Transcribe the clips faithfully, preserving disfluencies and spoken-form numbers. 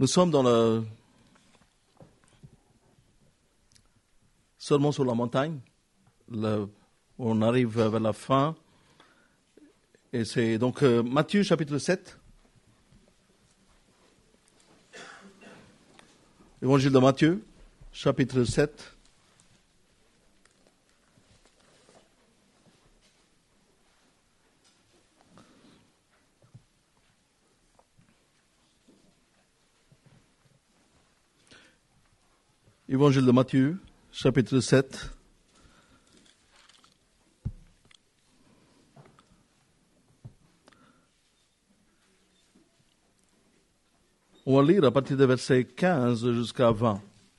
Nous sommes dans le Sermon sur la montagne. Le, on arrive vers la fin. Et c'est donc euh, Matthieu chapitre sept. Évangile de Matthieu, chapitre sept. Évangile de Matthieu, chapitre sept. On va lire à partir du verset quinze jusqu'à vingt.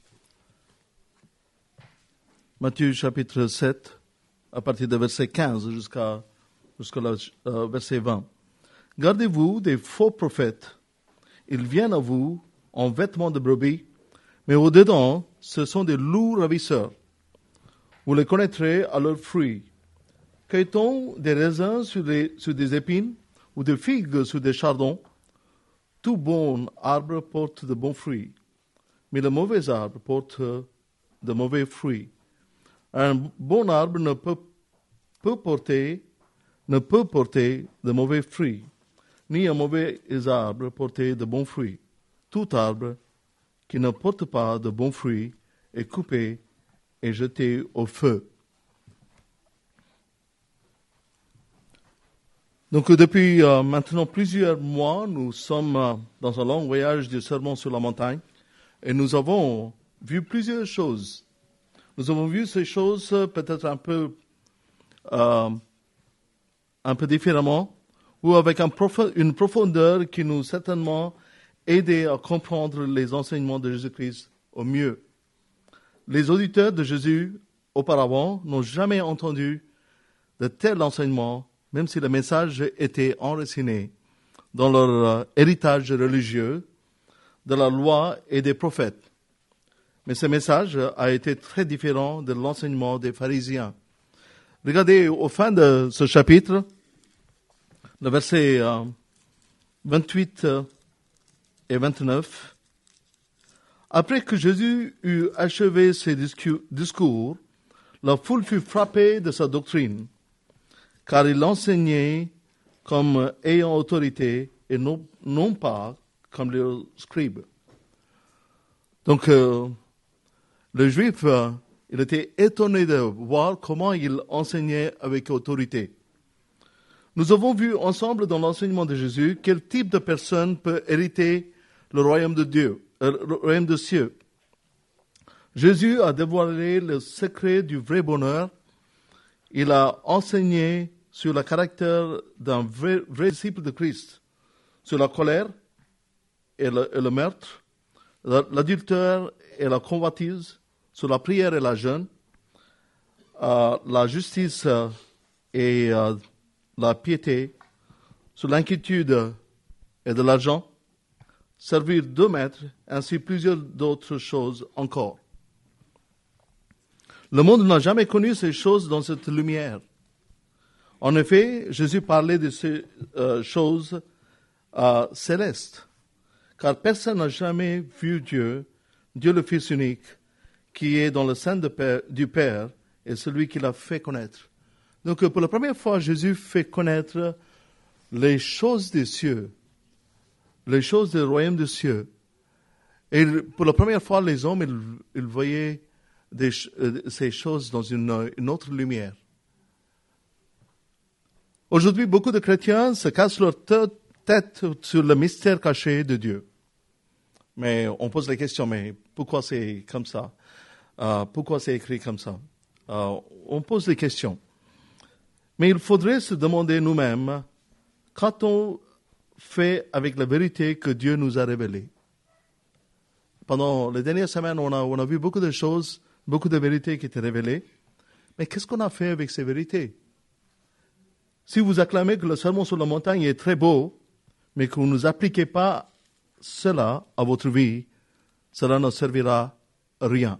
Matthieu chapitre sept, à partir du verset quinze jusqu'à jusqu'à le euh, verset vingt. Gardez-vous des faux prophètes. Ils viennent à vous en vêtements de brebis, mais au-dedans, ce sont des loups ravisseurs. Vous les connaîtrez à leurs fruits. Cueille-t-on des raisins sur, les, sur des épines ou des figues sur des chardons? Tout bon arbre porte de bons fruits, mais le mauvais arbre porte de mauvais fruits. Un bon arbre ne peut, peut porter, ne peut porter de mauvais fruits, ni un mauvais arbre porter de bons fruits. Tout arbre qui ne porte pas de bons fruits est coupé et jeté au feu. Donc depuis euh, maintenant plusieurs mois, nous sommes euh, dans un long voyage du Sermon sur la montagne et nous avons vu plusieurs choses. Nous avons vu ces choses euh, peut-être un peu, euh, un peu différemment ou avec un prof- une profondeur qui nous certainement aidé à comprendre les enseignements de Jésus-Christ au mieux. Les auditeurs de Jésus auparavant n'ont jamais entendu de tels enseignements, même si le message était enraciné dans leur euh, héritage religieux, de la loi et des prophètes. Mais ce message a été très différent de l'enseignement des pharisiens. Regardez au fin de ce chapitre, le verset euh, vingt-huit et vingt-neuf. Après que Jésus eut achevé ses discours, la foule fut frappée de sa doctrine, car il enseignait comme ayant autorité et non, non pas comme les scribes. Donc, euh, le juif, euh, il était étonné de voir comment il enseignait avec autorité. Nous avons vu ensemble dans l'enseignement de Jésus quel type de personne peut hériter le royaume de Dieu, euh, le royaume des cieux. Jésus a dévoilé le secret du vrai bonheur. Il a enseigné sur le caractère d'un vrai, vrai disciple de Christ, sur la colère et le, et le meurtre, l'adultère et la convoitise, sur la prière et la jeûne, euh, la justice et euh, la piété, sur l'inquiétude et de l'argent, servir deux maîtres, ainsi plusieurs d'autres choses encore. Le monde n'a jamais connu ces choses dans cette lumière. En effet, Jésus parlait de ces euh, choses euh, célestes, car personne n'a jamais vu Dieu, Dieu le Fils unique, qui est dans le sein de Père, du Père, et celui qui l'a fait connaître. Donc, pour la première fois, Jésus fait connaître les choses des cieux, les choses du royaume des cieux. Et pour la première fois, les hommes, ils, ils voyaient des, euh, ces choses dans une, une autre lumière. Aujourd'hui, beaucoup de chrétiens se cassent leur tête sur le mystère caché de Dieu. Mais on pose la question, mais pourquoi c'est comme ça? Euh, pourquoi c'est écrit comme ça? Euh, on pose des questions. Mais il faudrait se demander nous-mêmes, qu'a-t-on fait avec la vérité que Dieu nous a révélée? Pendant les dernières semaines, on a, on a vu beaucoup de choses, beaucoup de vérités qui étaient révélées. Mais qu'est-ce qu'on a fait avec ces vérités? Si vous acclamez que le sermon sur la montagne est très beau, mais que vous ne appliquez pas cela à votre vie, cela ne servira à rien.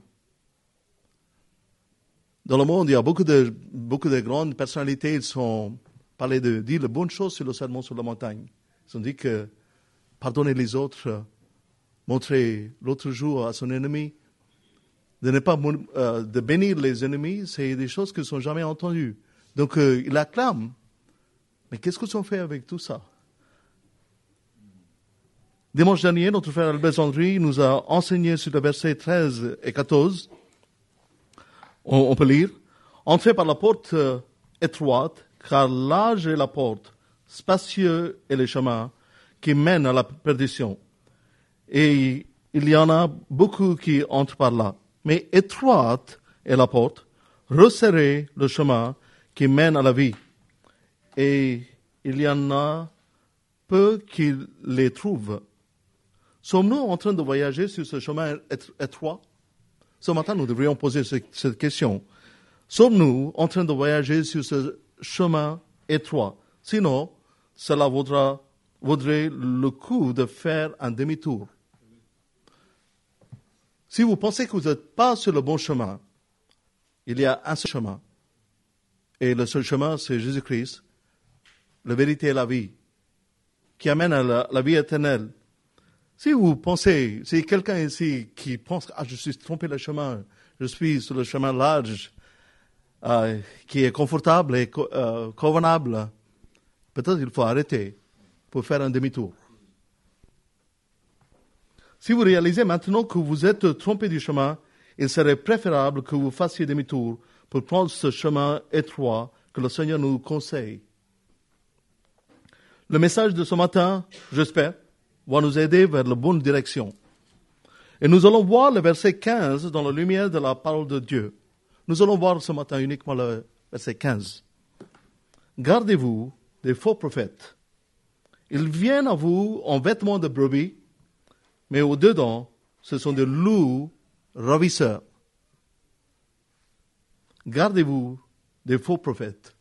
Dans le monde, il y a beaucoup de, beaucoup de grandes personnalités, ils ont parlé de dire les bonnes choses sur le sermon sur la montagne. Ils ont dit que pardonner les autres montrer l'autre jour à son ennemi, de ne pas euh, de bénir les ennemis, c'est des choses qui ne sont jamais entendues. Donc euh, il acclame. Mais qu'est-ce qu'ils ont fait avec tout ça? Dimanche dernier, notre frère Albert Zandry nous a enseigné sur le verset treize et quatorze. On, on peut lire. Entrez par la porte euh, étroite, car large est la porte, spacieux est le chemin qui mène à la perdition. Et il y en a beaucoup qui entrent par là. Mais étroite est la porte, resserré le chemin qui mène à la vie. Et il y en a peu qui les trouvent. Sommes-nous en train de voyager sur ce chemin étroit? Ce matin, nous devrions poser cette question. Sommes-nous en train de voyager sur ce chemin étroit? Sinon, cela vaudra, vaudrait le coup de faire un demi-tour. Si vous pensez que vous n'êtes pas sur le bon chemin, il y a un seul chemin. Et le seul chemin, c'est Jésus-Christ, la vérité et la vie, qui amène à la, la vie éternelle. Si vous pensez, si quelqu'un ici qui pense, ah, je suis trompé le chemin, je suis sur le chemin large, euh, qui est confortable et co- euh, convenable, peut-être il faut arrêter pour faire un demi-tour. Si vous réalisez maintenant que vous êtes trompé du chemin, il serait préférable que vous fassiez demi-tour pour prendre ce chemin étroit que le Seigneur nous conseille. Le message de ce matin, j'espère, va nous aider vers la bonne direction. Et nous allons voir le verset quinze dans la lumière de la parole de Dieu. Nous allons voir ce matin uniquement le verset quinze. Gardez-vous des faux prophètes. Ils viennent à vous en vêtements de brebis, mais au-dedans, ce sont des loups ravisseurs. Gardez-vous des faux prophètes.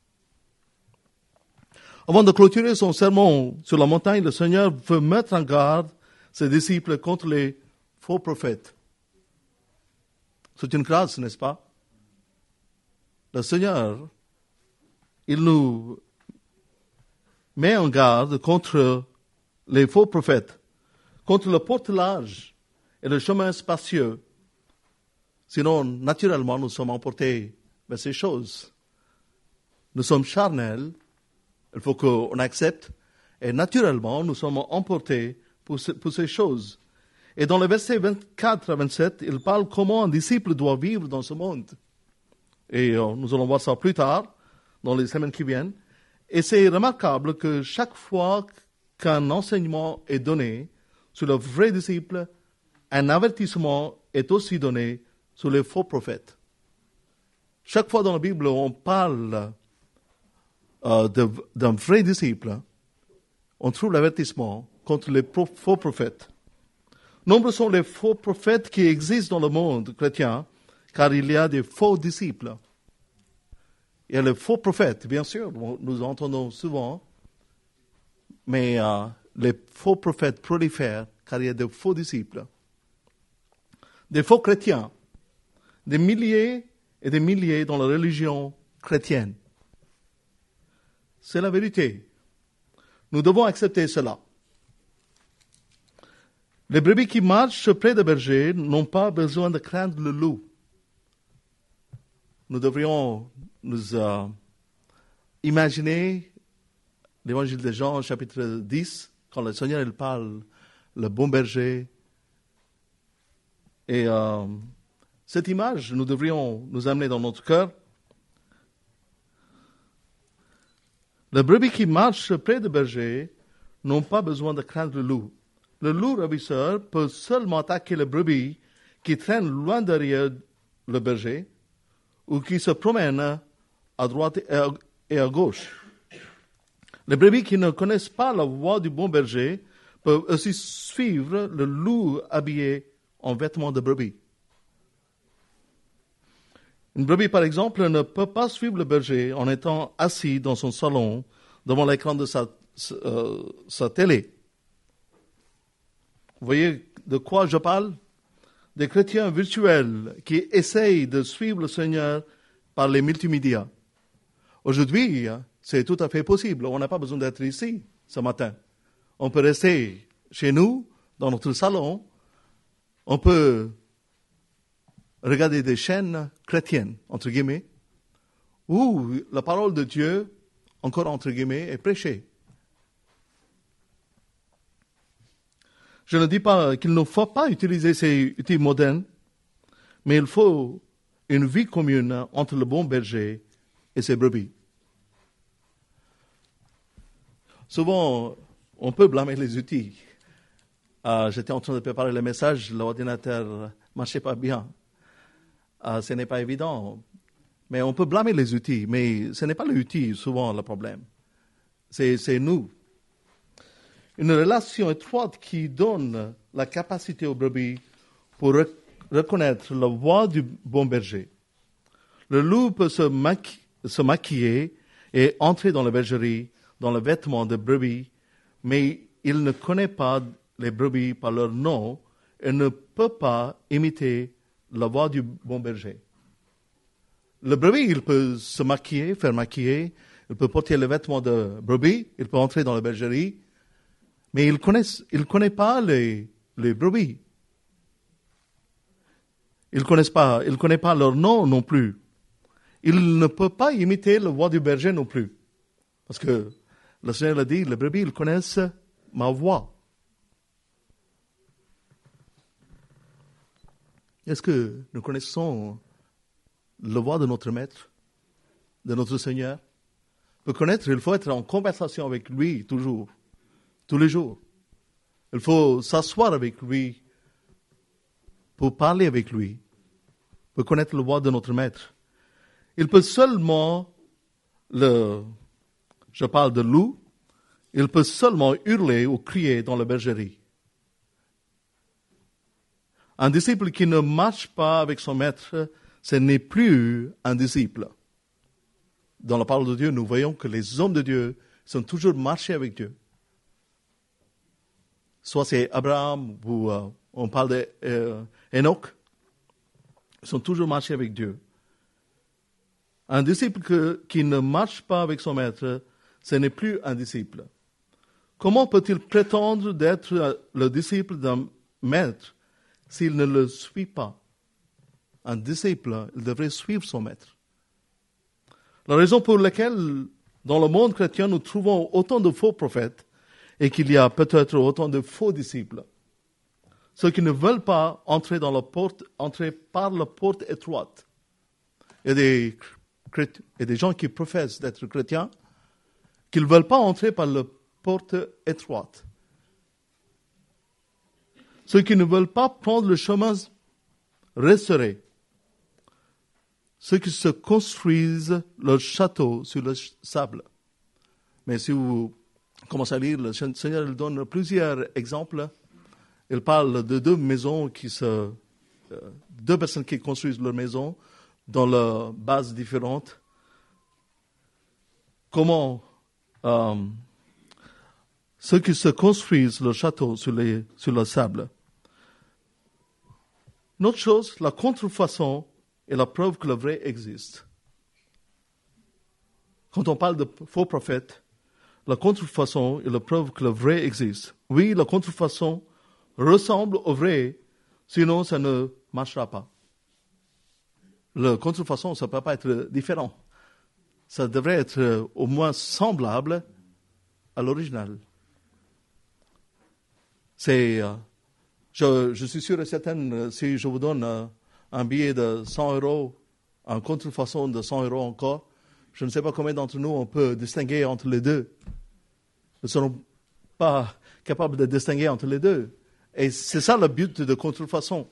Avant de clôturer son sermon sur la montagne, le Seigneur veut mettre en garde ses disciples contre les faux prophètes. C'est une grâce, n'est-ce pas? Le Seigneur, il nous met en garde contre les faux prophètes, contre le porte large et le chemin spacieux. Sinon, naturellement, nous sommes emportés vers ces choses. Nous sommes charnels, il faut qu'on accepte, et naturellement, nous sommes emportés pour, ce, pour ces choses. Et dans le verset vingt-quatre à vingt-sept, il parle comment un disciple doit vivre dans ce monde. Et euh, nous allons voir ça plus tard, dans les semaines qui viennent. Et c'est remarquable que chaque fois qu'un enseignement est donné sur le vrai disciple, un avertissement est aussi donné sur les faux prophètes. Chaque fois dans la Bible, on parle euh, de, d'un vrai disciple, on trouve l'avertissement contre les pro- faux prophètes. Nombreux sont les faux prophètes qui existent dans le monde chrétien, car il y a des faux disciples. Il y a les faux prophètes, bien sûr, nous entendons souvent, mais euh, les faux prophètes prolifèrent, car il y a des faux disciples. Des faux chrétiens, des milliers et des milliers dans la religion chrétienne. C'est la vérité. Nous devons accepter cela. Les brebis qui marchent près des bergers n'ont pas besoin de craindre le loup. Nous devrions nous euh, imaginer l'évangile de Jean, chapitre dix, quand le Seigneur il parle, le bon berger. Et euh, cette image, nous devrions nous amener dans notre cœur. Les brebis qui marchent près des bergers n'ont pas besoin de craindre le loup. Le loup ravisseur peut seulement attaquer les brebis qui traînent loin derrière le berger ou qui se promènent à droite et à gauche. Les brebis qui ne connaissent pas la voie du bon berger peuvent aussi suivre le loup habillé en vêtements de brebis. Une brebis, par exemple, ne peut pas suivre le berger en étant assis dans son salon devant l'écran de sa, euh, sa télé. Vous voyez de quoi je parle? Des chrétiens virtuels qui essayent de suivre le Seigneur par les multimédias. Aujourd'hui, c'est tout à fait possible. On n'a pas besoin d'être ici ce matin. On peut rester chez nous, dans notre salon, On peut regarder des chaînes chrétiennes, entre guillemets, où la parole de Dieu, encore entre guillemets, est prêchée. Je ne dis pas qu'il ne faut pas utiliser ces outils modernes, mais il faut une vie commune entre le bon berger et ses brebis. Souvent, on peut blâmer les outils. Euh, j'étais en train de préparer le message, l'ordinateur ne marchait pas bien. Euh, ce n'est pas évident. Mais on peut blâmer les outils, mais ce n'est pas l'outil souvent le problème. C'est, c'est nous. Une relation étroite qui donne la capacité aux brebis pour rec- reconnaître la voix du bon berger. Le loup peut se, maqui- se maquiller et entrer dans la bergerie, dans le vêtement de brebis, mais il ne connaît pas les brebis par leur nom et ne peut pas imiter la voix du bon berger. Le brebis, il peut se maquiller, faire maquiller, il peut porter les vêtements de brebis, il peut entrer dans la bergerie, mais il ne connaît, il connaît pas les, les brebis. Il ne connaît pas, il connaît pas leur nom non plus. Il ne peut pas imiter la voix du berger non plus. Parce que le Seigneur a dit, les brebis, ils connaissent ma voix. Est-ce que nous connaissons la voix de notre Maître, de notre Seigneur? Pour connaître, il faut être en conversation avec lui toujours, tous les jours. Il faut s'asseoir avec lui pour parler avec lui, pour connaître la voix de notre Maître. Il peut seulement, le, je parle de loup, il peut seulement hurler ou crier dans la bergerie. Un disciple qui ne marche pas avec son maître, ce n'est plus un disciple. Dans la parole de Dieu, nous voyons que les hommes de Dieu sont toujours marchés avec Dieu. Soit c'est Abraham ou euh, on parle d'Enoch, euh, ils sont toujours marchés avec Dieu. Un disciple que, qui ne marche pas avec son maître, ce n'est plus un disciple. Comment peut-il prétendre d'être le disciple d'un maître s'il ne le suit pas? Un disciple, il devrait suivre son maître. La raison pour laquelle, dans le monde chrétien, nous trouvons autant de faux prophètes et qu'il y a peut-être autant de faux disciples, ceux qui ne veulent pas entrer dans la porte, entrer par la porte étroite. Il y a des, il y a des gens qui professent d'être chrétiens, qui ne veulent pas entrer par la porte étroite. Ceux qui ne veulent pas prendre le chemin resserré. Ceux qui se construisent leur château sur le sable. Mais si vous commencez à lire, le Seigneur il donne plusieurs exemples. Il parle de deux maisons qui se... deux personnes qui construisent leur maison dans leurs bases différentes. Comment euh, ceux qui se construisent leur château sur, les, sur le sable. Une autre chose, la contrefaçon est la preuve que le vrai existe. Quand on parle de faux prophètes, la contrefaçon est la preuve que le vrai existe. Oui, la contrefaçon ressemble au vrai, sinon ça ne marchera pas. La contrefaçon, ça ne peut pas être différent. Ça devrait être au moins semblable à l'original. C'est, euh, je, je suis sûr et certain, si je vous donne euh, un billet de cent euros, en contrefaçon de cent euros encore, je ne sais pas combien d'entre nous on peut distinguer entre les deux. Nous ne serons pas capables de distinguer entre les deux. Et c'est ça le but de contrefaçon.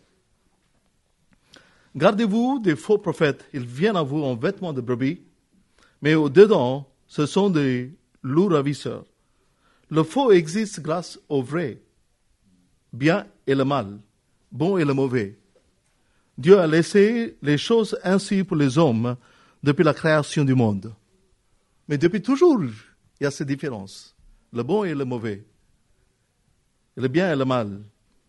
Gardez-vous des faux prophètes. Ils viennent à vous en vêtements de brebis, mais au-dedans, ce sont des loups ravisseurs. Le faux existe grâce au vrai, bien et le mal, bon et le mauvais. Dieu a laissé les choses ainsi pour les hommes depuis la création du monde. Mais depuis toujours, il y a ces différences, le bon et le mauvais, le bien et le mal.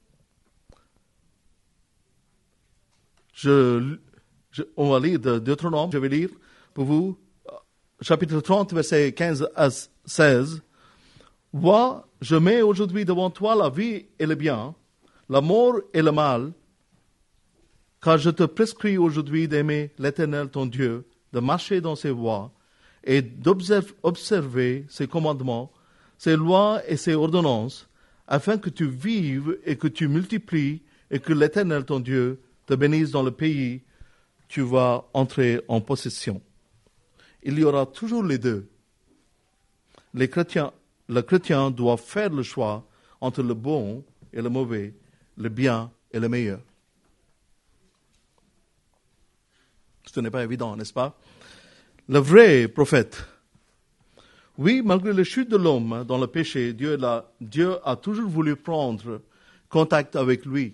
Je, je, on va lire de Deutéronome, je vais lire pour vous, chapitre trente, versets quinze à seize. Vois, je mets aujourd'hui devant toi la vie et le bien, la mort et le mal, car je te prescris aujourd'hui d'aimer l'Éternel ton Dieu, de marcher dans ses voies et d'observer ses commandements, ses lois et ses ordonnances, afin que tu vives et que tu multiplies et que l'Éternel ton Dieu te bénisse dans le pays où tu vas entrer en possession. Il y aura toujours les deux. Les chrétiens, le chrétien doit faire le choix entre le bon et le mauvais, le bien et le meilleur. Ce n'est pas évident, n'est-ce pas? Le vrai prophète. Oui, malgré la chute de l'homme dans le péché, Dieu, l'a, Dieu a toujours voulu prendre contact avec lui.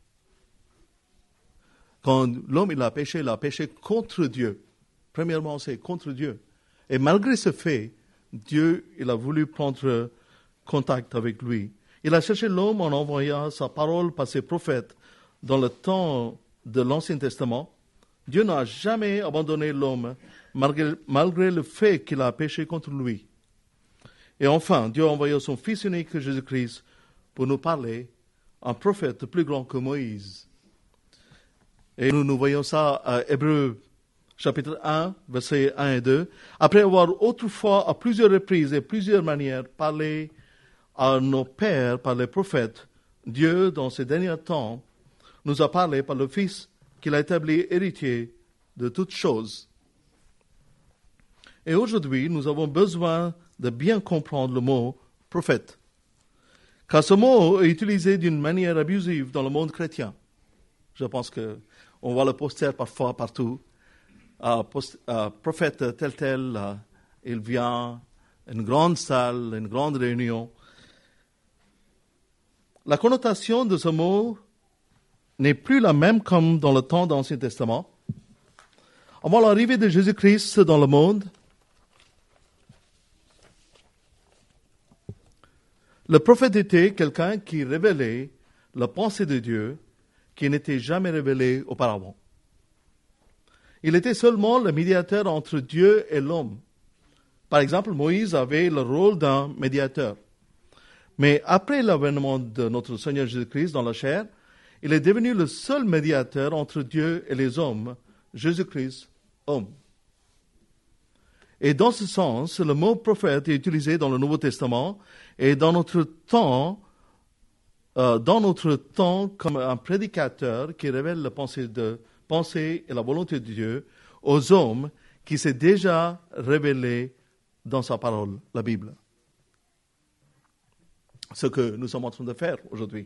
Quand l'homme il a péché, il a péché contre Dieu. Premièrement, c'est contre Dieu. Et malgré ce fait, Dieu il a voulu prendre contact avec lui. Il a cherché l'homme en envoyant sa parole par ses prophètes dans le temps de l'Ancien Testament. Dieu n'a jamais abandonné l'homme malgré, malgré le fait qu'il a péché contre lui. Et enfin, Dieu a envoyé son Fils unique, Jésus-Christ, pour nous parler, un prophète plus grand que Moïse. Et nous, nous voyons ça à Hébreux chapitre un, versets un et deux. Après avoir autrefois, à plusieurs reprises et plusieurs manières, parlé à nos pères par les prophètes, Dieu, dans ces derniers temps, nous a parlé par le Fils qu'il a établi héritier de toutes choses. Et aujourd'hui, nous avons besoin de bien comprendre le mot prophète. Car ce mot est utilisé d'une manière abusive dans le monde chrétien. Je pense qu'on voit le poster parfois partout. Uh, post, uh, prophète tel tel, uh, il vient, une grande salle, une grande réunion. La connotation de ce mot n'est plus la même comme dans le temps de l'Ancien Testament. Avant l'arrivée de Jésus-Christ dans le monde, le prophète était quelqu'un qui révélait la pensée de Dieu qui n'était jamais révélée auparavant. Il était seulement le médiateur entre Dieu et l'homme. Par exemple, Moïse avait le rôle d'un médiateur. Mais après l'avènement de notre Seigneur Jésus-Christ dans la chair, il est devenu le seul médiateur entre Dieu et les hommes, Jésus-Christ, homme. Et dans ce sens, le mot prophète est utilisé dans le Nouveau Testament et dans notre temps, euh, dans notre temps comme un prédicateur qui révèle la pensée, de, pensée et la volonté de Dieu aux hommes qui s'est déjà révélé dans sa parole, la Bible. Ce que nous sommes en train de faire aujourd'hui.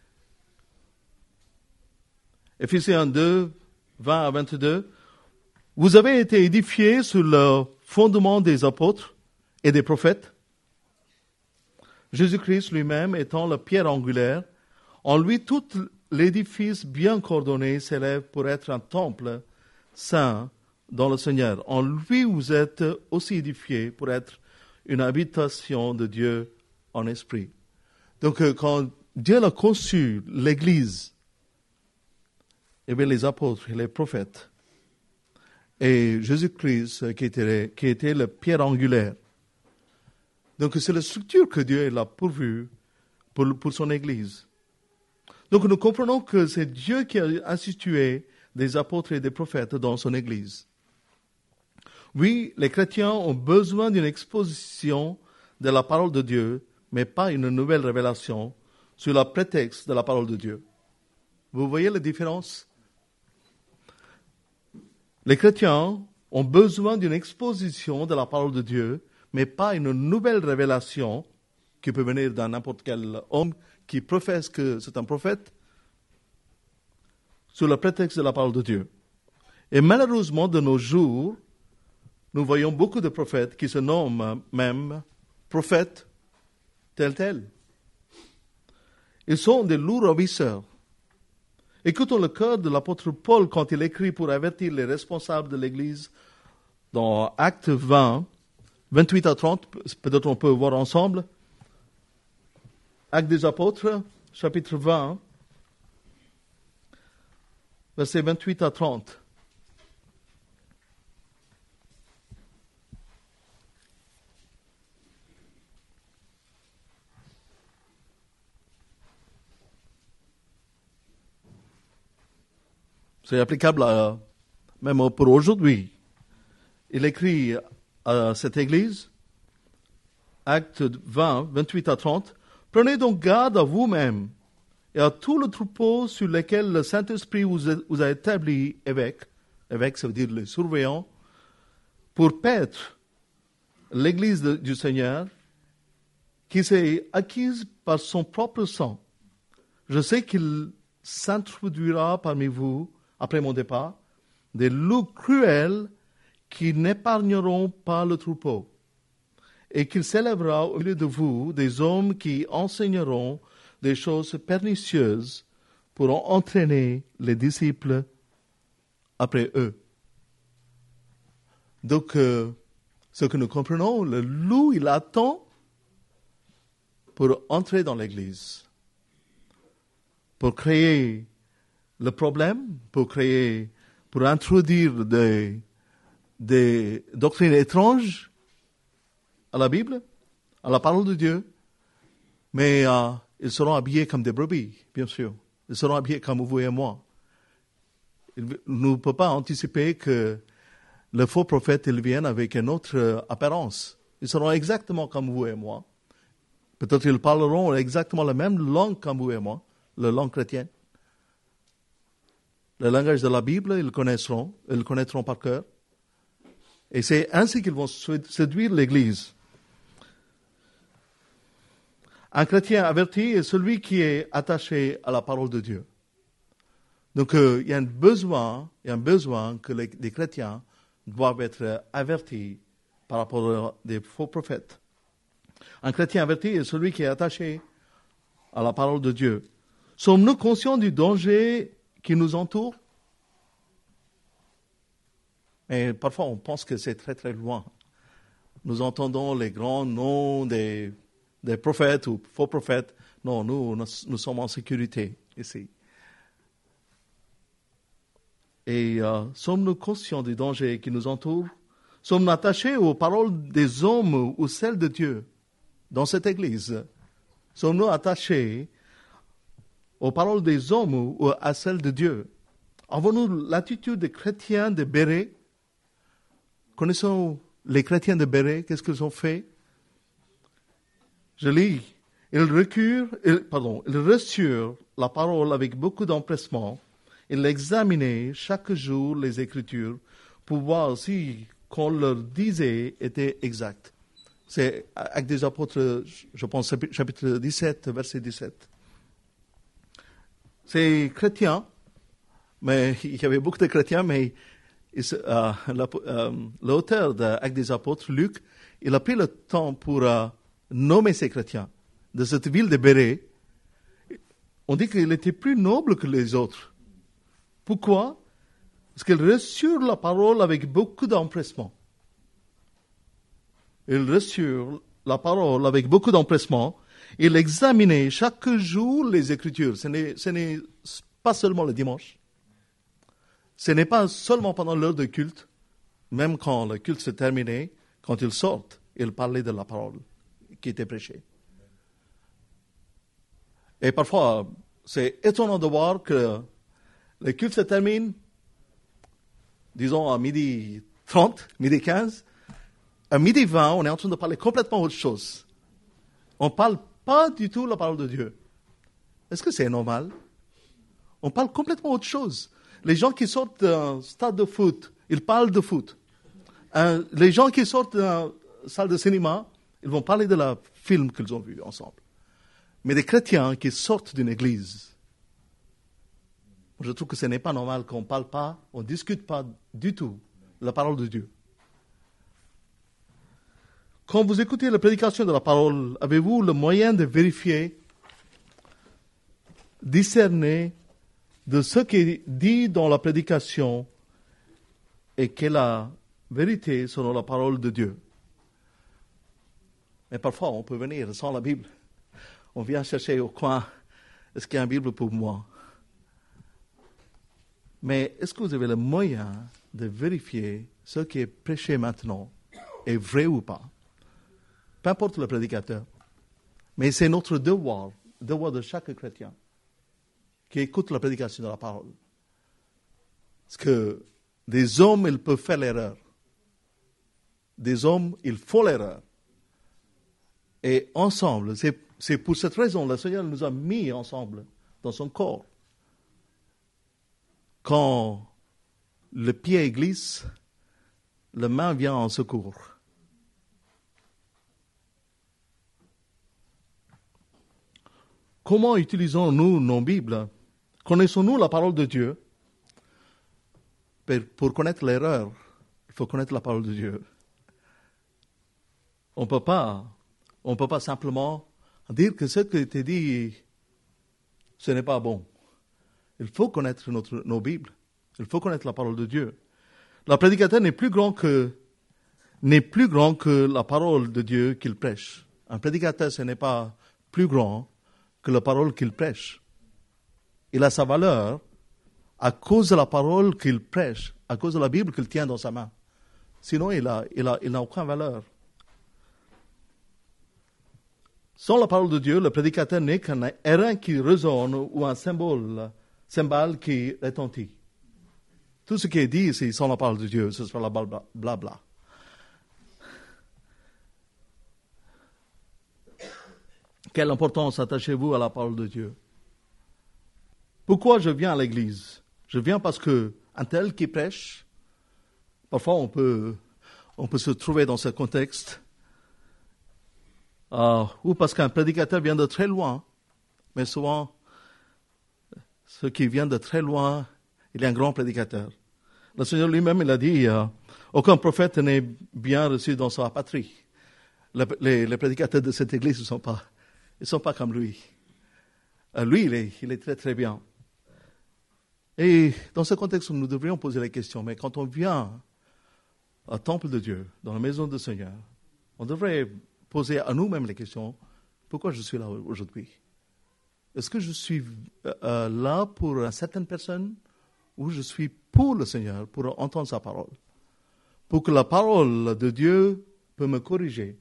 Éphésiens deux, vingt à vingt-deux. Vous avez été édifiés sur le fondement des apôtres et des prophètes. Jésus-Christ lui-même étant la pierre angulaire, en lui tout l'édifice bien coordonné s'élève pour être un temple saint dans le Seigneur. En lui vous êtes aussi édifiés pour être une habitation de Dieu en esprit. Donc quand Dieu a conçu l'Église, il y avait les apôtres et les prophètes. Et Jésus-Christ qui était, qui était la pierre angulaire. Donc c'est la structure que Dieu a pourvue pour, pour son Église. Donc nous comprenons que c'est Dieu qui a institué des apôtres et des prophètes dans son Église. Oui, les chrétiens ont besoin d'une exposition de la parole de Dieu, mais pas une nouvelle révélation sur le prétexte de la parole de Dieu. Vous voyez la différence? Les chrétiens ont besoin d'une exposition de la parole de Dieu, mais pas une nouvelle révélation qui peut venir d'un n'importe quel homme qui professe que c'est un prophète sur le prétexte de la parole de Dieu. Et malheureusement, de nos jours, nous voyons beaucoup de prophètes qui se nomment même prophètes tels tels. Ils sont des loups ravisseurs. Écoutons le cœur de l'apôtre Paul quand il écrit pour avertir les responsables de l'Église dans Actes vingt, vingt-huit à trente, peut-être on peut voir ensemble. Actes des apôtres, chapitre vingt, versets vingt-huit à trente. C'est applicable à, même pour aujourd'hui. Il écrit à cette église, Actes vingt, vingt-huit à trente, « Prenez donc garde à vous-même et à tout le troupeau sur lequel le Saint-Esprit vous a, vous a établi évêque. » Évêque, ça veut dire le surveillant, pour paître l'église de, du Seigneur qui s'est acquise par son propre sang. Je sais qu'il s'introduira parmi vous, après mon départ, des loups cruels qui n'épargneront pas le troupeau, et qu'il s'élèvera au milieu de vous des hommes qui enseigneront des choses pernicieuses pour entraîner les disciples après eux. Donc, euh, ce que nous comprenons, le loup, il attend pour entrer dans l'Église, pour créer le problème, pour créer, pour introduire des, des doctrines étranges à la Bible, à la parole de Dieu, mais euh, ils seront habillés comme des brebis, bien sûr. Ils seront habillés comme vous et moi. Il, nous ne pouvons pas anticiper que le faux prophète, il vienne avec une autre euh, apparence. Ils seront exactement comme vous et moi. Peut-être qu'ils parleront exactement la même langue comme vous et moi, la langue chrétienne. Le langage de la Bible, ils connaîtront, ils le connaîtront par cœur. Et c'est ainsi qu'ils vont séduire l'Église. Un chrétien averti est celui qui est attaché à la parole de Dieu. Donc, euh, il y a un besoin, il y a un besoin que les, les chrétiens doivent être avertis par rapport à des faux prophètes. Un chrétien averti est celui qui est attaché à la parole de Dieu. Sommes-nous conscients du danger qui nous entoure? Et parfois, on pense que c'est très, très loin. Nous entendons les grands noms des, des prophètes ou faux prophètes. Non, nous, nous, nous sommes en sécurité ici. Et euh, sommes-nous conscients du danger qui nous entoure? Sommes-nous attachés aux paroles des hommes ou celles de Dieu dans cette Église? Sommes-nous attachés aux paroles des hommes ou à celles de Dieu? Avons-nous l'attitude des chrétiens de Béret? Connaissons les chrétiens de Béret, qu'est-ce qu'ils ont fait? Je lis, ils recurent, ils, pardon, ils reçurent la parole avec beaucoup d'empressement. Ils examinaient chaque jour les Écritures pour voir si qu'on leur disait était exact. C'est Actes des Apôtres, je pense, chapitre dix-sept, verset dix-sept. Ces chrétiens, mais il y avait beaucoup de chrétiens, mais euh, l'auteur d'Actes des Apôtres, Luc, il a pris le temps pour euh, nommer ces chrétiens de cette ville de Béret. On dit qu'il était plus noble que les autres. Pourquoi? Parce qu'ils reçurent la parole avec beaucoup d'empressement. Ils reçurent la parole avec beaucoup d'empressement. Ils examinaient chaque jour les Écritures. Ce n'est, ce n'est pas seulement le dimanche. Ce n'est pas seulement pendant l'heure de culte. Même quand le culte se terminait, quand ils sortent, ils parlaient de la parole qui était prêchée. Et parfois, c'est étonnant de voir que le culte se termine, disons à midi trente, midi quinze. À midi vingt, on est en train de parler complètement autre chose. On ne parle pas du tout la parole de Dieu. Est-ce que c'est normal? On parle complètement autre chose. Les gens qui sortent d'un stade de foot, ils parlent de foot. Euh, les gens qui sortent d'une salle de cinéma, ils vont parler de la film qu'ils ont vu ensemble. Mais des chrétiens qui sortent d'une église, je trouve que ce n'est pas normal qu'on ne parle pas, on ne discute pas du tout la parole de Dieu. Quand vous écoutez la prédication de la parole, avez-vous le moyen de vérifier, discerner de ce qui est dit dans la prédication et quelle est la vérité selon la parole de Dieu? Mais parfois, on peut venir sans la Bible. On vient chercher au coin, est-ce qu'il y a une Bible pour moi? Mais est-ce que vous avez le moyen de vérifier ce qui est prêché maintenant est vrai ou pas? Peu importe le prédicateur. Mais c'est notre devoir, le devoir de chaque chrétien qui écoute la prédication de la parole. Parce que des hommes, ils peuvent faire l'erreur. Des hommes, ils font l'erreur. Et ensemble, c'est, c'est pour cette raison, le Seigneur nous a mis ensemble dans son corps. Quand le pied glisse, la main vient en secours. Comment utilisons-nous nos Bibles? Connaissons-nous la parole de Dieu? Pour connaître l'erreur, il faut connaître la parole de Dieu. On ne peut pas, on peut pas simplement dire que ce qui était dit, ce n'est pas bon. Il faut connaître notre, nos Bibles. Il faut connaître la parole de Dieu. Le prédicateur n'est plus grand que, n'est plus grand que la parole de Dieu qu'il prêche. Un prédicateur, ce n'est pas plus grand que la parole qu'il prêche. Il a sa valeur à cause de la parole qu'il prêche, à cause de la Bible qu'il tient dans sa main. Sinon, il, a, il, a, il n'a aucune valeur. Sans la parole de Dieu, le prédicateur n'est qu'un airain qui résonne ou un symbole, cymbale qui retentit. Tout ce qui est dit ici sans la parole de Dieu, ce sera la blabla. blabla. Quelle importance attachez-vous à la parole de Dieu? Pourquoi je viens à l'église? Je viens parce que un tel qui prêche, parfois on peut, on peut se trouver dans ce contexte, euh, ou parce qu'un prédicateur vient de très loin, mais souvent, ceux qui viennent de très loin, il est un grand prédicateur. Le Seigneur lui-même, il a dit, euh, aucun prophète n'est bien reçu dans sa patrie. Le, les, les prédicateurs de cette église ne sont pas, ils sont pas comme lui. Euh, lui, il est, il est très très bien. Et dans ce contexte, nous devrions poser la question, mais quand on vient au temple de Dieu, dans la maison du Seigneur, on devrait poser à nous-mêmes les questions, pourquoi je suis là aujourd'hui? Est-ce que je suis euh, là pour une certaine personne ou je suis pour le Seigneur, pour entendre sa parole? Pour que la parole de Dieu peut me corriger.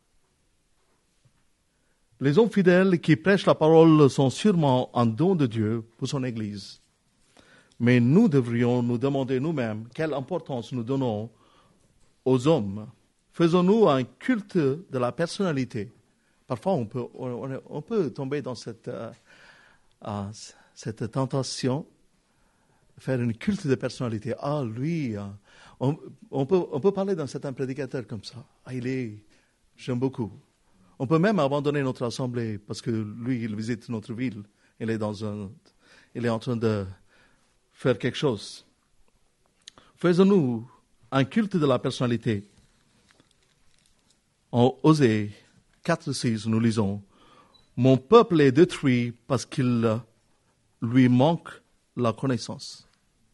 Les hommes fidèles qui prêchent la parole sont sûrement un don de Dieu pour son Église. Mais nous devrions nous demander nous-mêmes quelle importance nous donnons aux hommes. Faisons-nous un culte de la personnalité? Parfois, on peut, on, on peut tomber dans cette, euh, euh, cette tentation, faire un culte de personnalité. Ah, lui, euh, on, on, peut, on peut parler d'un certain prédicateur comme ça. Ah, il est, j'aime beaucoup. On peut même abandonner notre assemblée parce que lui, il visite notre ville. Il est, dans un, il est en train de faire quelque chose. Faisons-nous un culte de la personnalité. En Osée quatre six, nous lisons « Mon peuple est détruit parce qu'il lui manque la connaissance. »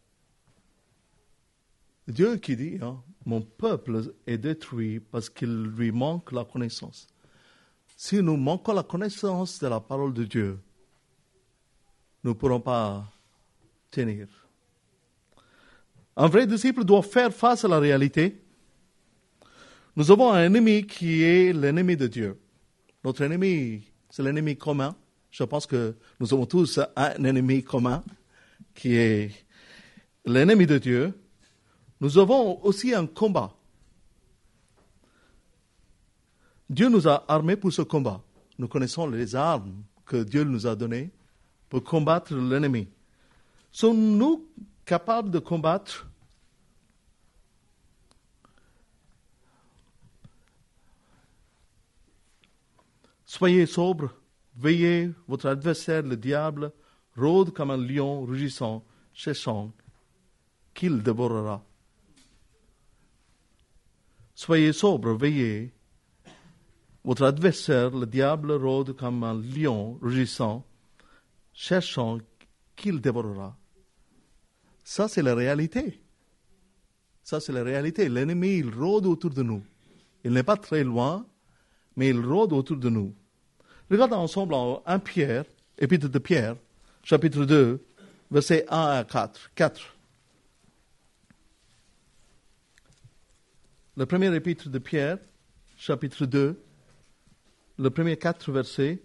Dieu qui dit hein, « Mon peuple est détruit parce qu'il lui manque la connaissance. » Si nous manquons la connaissance de la parole de Dieu, nous ne pourrons pas tenir. Un vrai disciple doit faire face à la réalité. Nous avons un ennemi qui est l'ennemi de Dieu. Notre ennemi, c'est l'ennemi commun. Je pense que nous avons tous un ennemi commun qui est l'ennemi de Dieu. Nous avons aussi un combat. Dieu nous a armés pour ce combat. Nous connaissons les armes que Dieu nous a données pour combattre l'ennemi. Sommes-nous capables de combattre? Soyez sobres, veillez, votre adversaire, le diable, rôde comme un lion rugissant, cherchant qu'il dévorera. Soyez sobres, veillez, votre adversaire, le diable, rôde comme un lion rugissant, cherchant qu'il dévorera. Ça, c'est la réalité. Ça, c'est la réalité. L'ennemi, il rôde autour de nous. Il n'est pas très loin, mais il rôde autour de nous. Regardons ensemble en un Pierre, épître de Pierre, chapitre deux, versets un à quatre. quatre. Le premier épître de Pierre, chapitre deux, le premier quatre versets.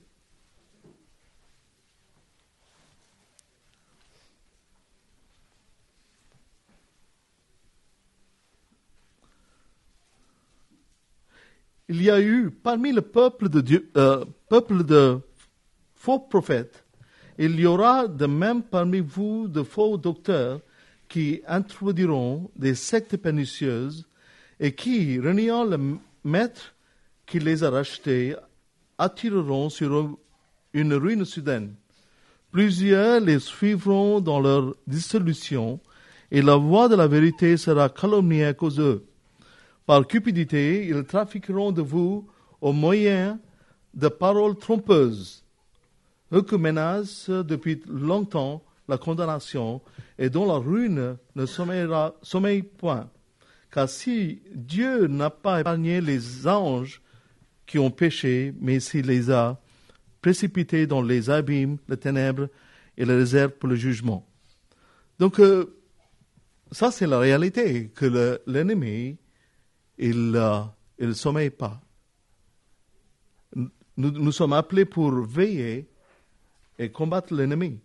il y a eu parmi le peuple de Dieu, euh, peuple de faux prophètes, il y aura de même parmi vous de faux docteurs qui introduiront des sectes pernicieuses et qui, reniant le maître qui les a rachetés, attireront sur une ruine soudaine. Plusieurs les suivront dans leur dissolution, et la voix de la vérité sera calomniée à cause d'eux. Par cupidité, ils trafiqueront de vous au moyen de paroles trompeuses, eux qui menacent depuis longtemps la condamnation et dont la ruine ne sommeillera, sommeille point. Car si Dieu n'a pas épargné les anges qui ont péché, mais s'il les a précipités dans les abîmes, les ténèbres et les réserves pour le jugement. Donc, euh, ça c'est la réalité, que le, l'ennemi, il ne euh, sommeille pas. Nous, nous sommes appelés pour veiller et combattre l'ennemi.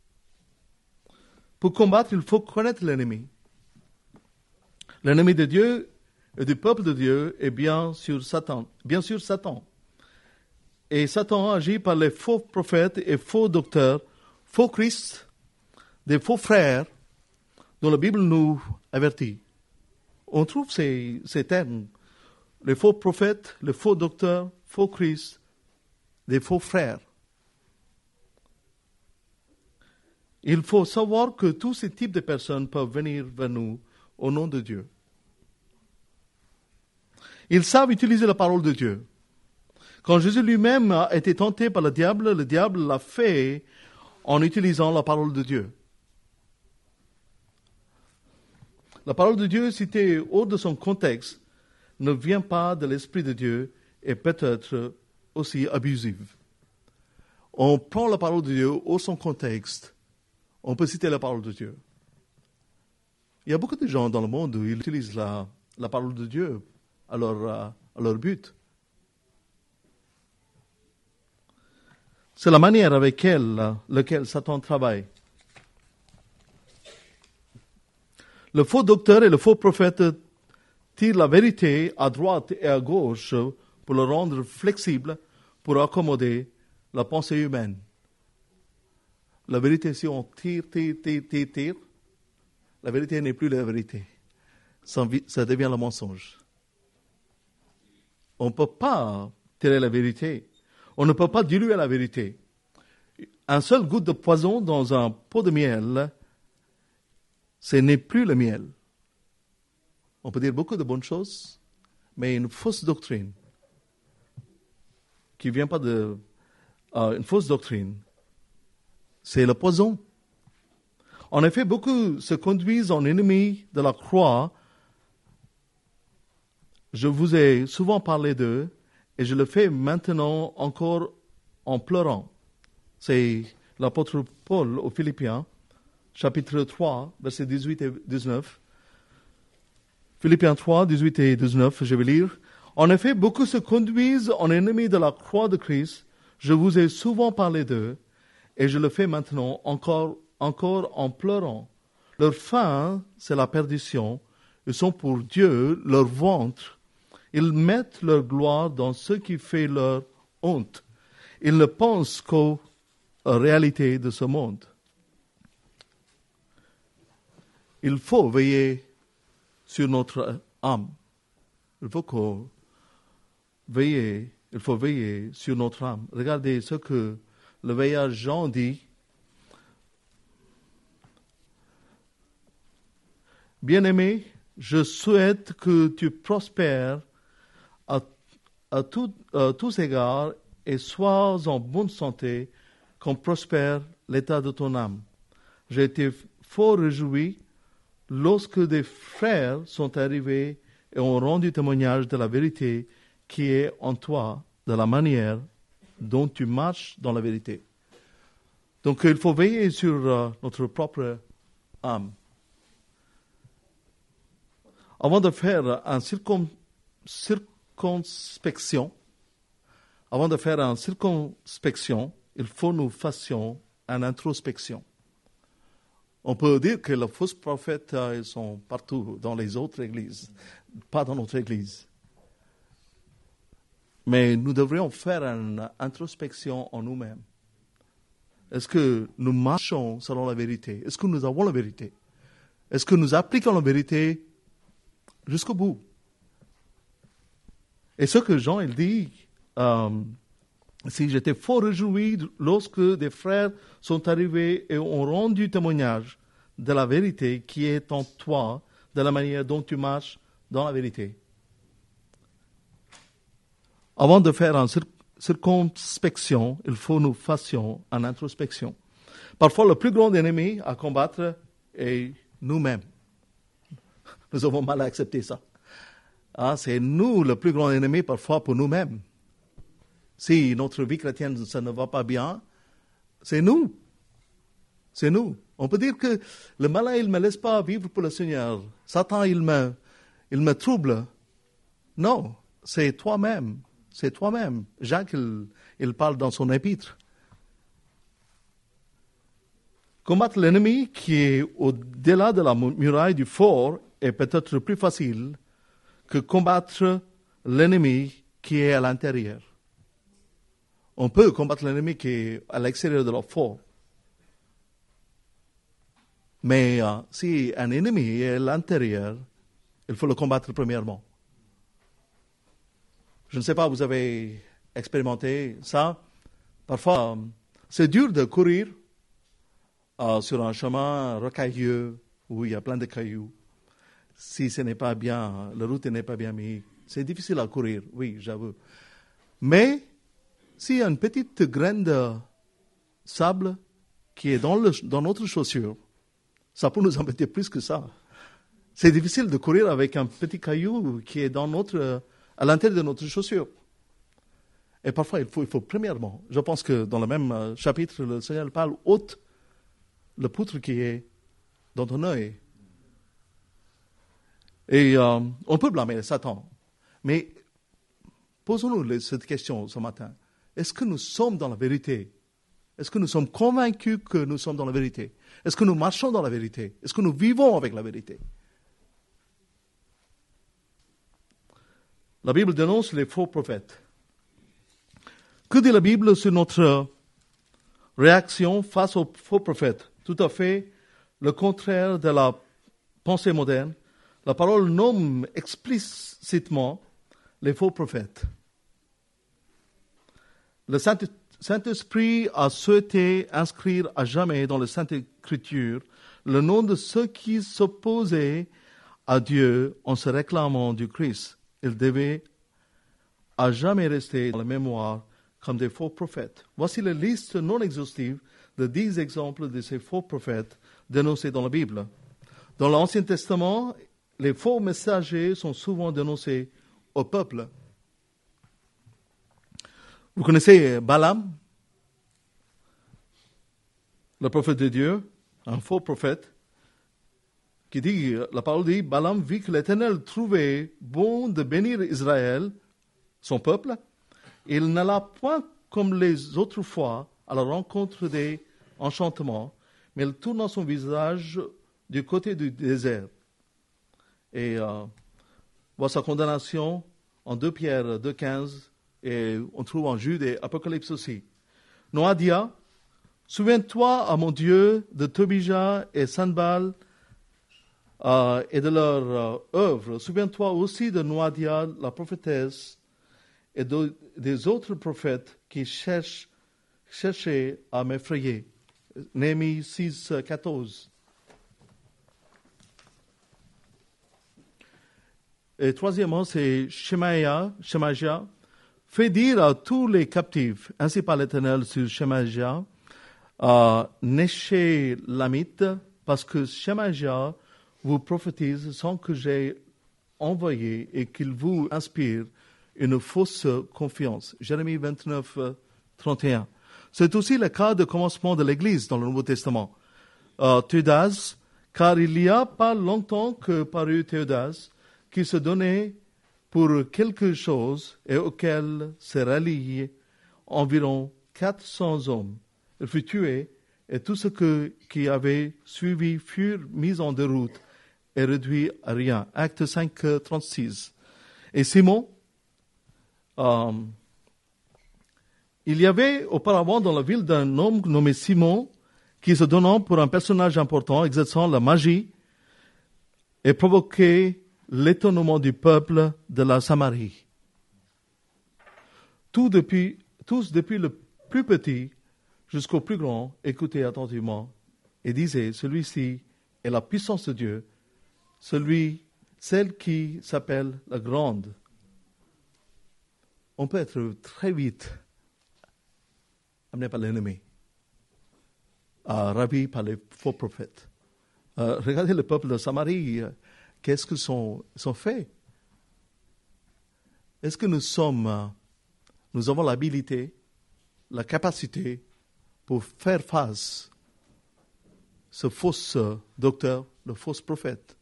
Pour combattre, il faut connaître l'ennemi. L'ennemi de Dieu et du peuple de Dieu est bien sûr Satan. Bien sûr Satan. Et Satan agit par les faux prophètes et faux docteurs, faux Christ, des faux frères, dont la Bible nous avertit. On trouve ces, ces termes, les faux prophètes, les faux docteurs, faux Christ, des faux frères. Il faut savoir que tous ces types de personnes peuvent venir vers nous au nom de Dieu. Ils savent utiliser la parole de Dieu. Quand Jésus lui-même a été tenté par le diable, le diable l'a fait en utilisant la parole de Dieu. La parole de Dieu, citée hors de son contexte, ne vient pas de l'Esprit de Dieu et peut être aussi abusive. On prend la parole de Dieu hors son contexte, on peut citer la parole de Dieu. Il y a beaucoup de gens dans le monde où ils utilisent la, la parole de Dieu à leur, à leur but. C'est la manière avec laquelle, laquelle Satan travaille. Le faux docteur et le faux prophète tirent la vérité à droite et à gauche pour le rendre flexible, pour accommoder la pensée humaine. La vérité, si on tire, tire, tire, tire, tire, la vérité n'est plus la vérité. Ça, ça devient le mensonge. On ne peut pas tirer la vérité. On ne peut pas diluer la vérité. Un seul goutte de poison dans un pot de miel, ce n'est plus le miel. On peut dire beaucoup de bonnes choses, mais une fausse doctrine, qui ne vient pas de... Euh, une fausse doctrine, c'est le poison. En effet, beaucoup se conduisent en ennemis de la croix. Je vous ai souvent parlé d'eux, et je le fais maintenant encore en pleurant. C'est l'apôtre Paul aux Philippiens, chapitre trois, versets dix-huit et dix-neuf. Philippiens trois, dix-huit et dix-neuf, je vais lire. En effet, beaucoup se conduisent en ennemis de la croix de Christ. Je vous ai souvent parlé d'eux, et je le fais maintenant encore, encore en pleurant. Leur fin, c'est la perdition. Ils sont pour Dieu leur ventre. Ils mettent leur gloire dans ce qui fait leur honte. Ils ne pensent qu'aux réalités de ce monde. Il faut veiller sur notre âme. Il faut qu'on veille, il faut veiller sur notre âme. Regardez ce que le veilleur Jean dit. Bien-aimé, je souhaite que tu prospères à, à, tout, à tous égards et sois en bonne santé, comme prospère l'état de ton âme. J'ai été fort réjoui lorsque des frères sont arrivés et ont rendu témoignage de la vérité qui est en toi, de la manière dont tu marches dans la vérité. Donc il faut veiller sur uh, notre propre âme. Avant de faire une circum, circonspection, avant de faire une circonspection, il faut nous fassions une introspection. On peut dire que les faux prophètes euh, ils sont partout dans les autres églises, pas dans notre église. Mais nous devrions faire une introspection en nous-mêmes. Est-ce que nous marchons selon la vérité? Est-ce que nous avons la vérité? Est-ce que nous appliquons la vérité jusqu'au bout? Et ce que Jean il dit, euh, si j'étais fort réjoui lorsque des frères sont arrivés et ont rendu témoignage de la vérité qui est en toi, de la manière dont tu marches dans la vérité. Avant de faire une cir- circonspection, il faut nous fassions une introspection. Parfois, le plus grand ennemi à combattre est nous-mêmes. Nous avons mal à accepter ça. Ah, c'est nous le plus grand ennemi parfois pour nous-mêmes. Si notre vie chrétienne, ça ne va pas bien, c'est nous. C'est nous. On peut dire que le malin, il ne me laisse pas vivre pour le Seigneur. Satan, il me, il me trouble. Non, c'est toi-même. C'est toi-même. Jacques, il, il parle dans son épître. Combattre l'ennemi qui est au-delà de la muraille du fort est peut-être plus facile que combattre l'ennemi qui est à l'intérieur. On peut combattre l'ennemi qui est à l'extérieur de la fort. Mais euh, si un ennemi est à l'intérieur, il faut le combattre premièrement. Je ne sais pas, vous avez expérimenté ça. Parfois, euh, c'est dur de courir euh, sur un chemin rocailleux où il y a plein de cailloux. Si ce n'est pas bien, la route n'est pas bien mise, c'est difficile à courir, oui, j'avoue. Mais s'il y a une petite graine de sable qui est dans, le, dans notre chaussure, ça peut nous embêter plus que ça. C'est difficile de courir avec un petit caillou qui est dans notre, à l'intérieur de notre chaussure. Et parfois, il faut, il faut premièrement, je pense que dans le même chapitre, le Seigneur parle, ôte le poutre qui est dans ton œil. Et euh, on peut blâmer Satan. Mais posons-nous cette question ce matin. Est-ce que nous sommes dans la vérité? Est-ce que nous sommes convaincus que nous sommes dans la vérité? Est-ce que nous marchons dans la vérité? Est-ce que nous vivons avec la vérité? La Bible dénonce les faux prophètes. Que dit la Bible sur notre réaction face aux faux prophètes? Tout à fait le contraire de la pensée moderne. La parole nomme explicitement les faux prophètes. Le Saint-Esprit a souhaité inscrire à jamais dans la Sainte Écriture le nom de ceux qui s'opposaient à Dieu en se réclamant du Christ. Ils devaient à jamais rester dans la mémoire comme des faux prophètes. Voici la liste non exhaustive de dix exemples de ces faux prophètes dénoncés dans la Bible. Dans l'Ancien Testament, les faux messagers sont souvent dénoncés au peuple. Vous connaissez Balaam, le prophète de Dieu, un faux prophète, qui dit, la parole dit, Balaam vit que l'Éternel trouvait bon de bénir Israël, son peuple, et il n'alla point comme les autres fois à la rencontre des enchantements, mais il tourna son visage du côté du désert. Et euh, voit sa condamnation en deux Pierre deux quinze, et on trouve en Jude et Apocalypse aussi. Noadia, souviens-toi à mon Dieu de Tobija et Sanbal euh, et de leur euh, œuvre. Souviens-toi aussi de Noadia, la prophétesse, et de, des autres prophètes qui cherchent, cherchaient à m'effrayer. Néhémie six quatorze. Et troisièmement, c'est Shemaïa, Shemaïa. Fais dire à tous les captifs, ainsi par l'Éternel sur Shemaïa, euh, Néché Lamite, parce que Shemaïa vous prophétise sans que j'ai envoyé et qu'il vous inspire une fausse confiance. Jérémie vingt-neuf trente et un. C'est aussi le cas de commencement de l'Église dans le Nouveau Testament. Euh, Théodase, car il y a pas longtemps que parut Théodase, qui se donnait pour quelque chose et auquel se ralliaient environ quatre cents hommes. Il fut tué et tout ce que, qui avait suivi furent mis en déroute et réduits à rien. Acte cinq trente-six. Et Simon, Euh, il y avait auparavant dans la ville d'un homme nommé Simon qui se donnant pour un personnage important, exerçant la magie et provoquait l'étonnement du peuple de la Samarie. Tout depuis, tous, depuis le plus petit jusqu'au plus grand, écoutaient attentivement et disaient, celui-ci est la puissance de Dieu, celui, celle qui s'appelle la grande. On peut être très vite amené par l'ennemi, euh, ravi par les faux prophètes. Euh, regardez le peuple de Samarie, euh, qu'est-ce qu'ils sont, sont faits? Est-ce que nous sommes, euh, nous avons l'habilité, la capacité pour faire face à ce faux euh, docteur, le faux prophète?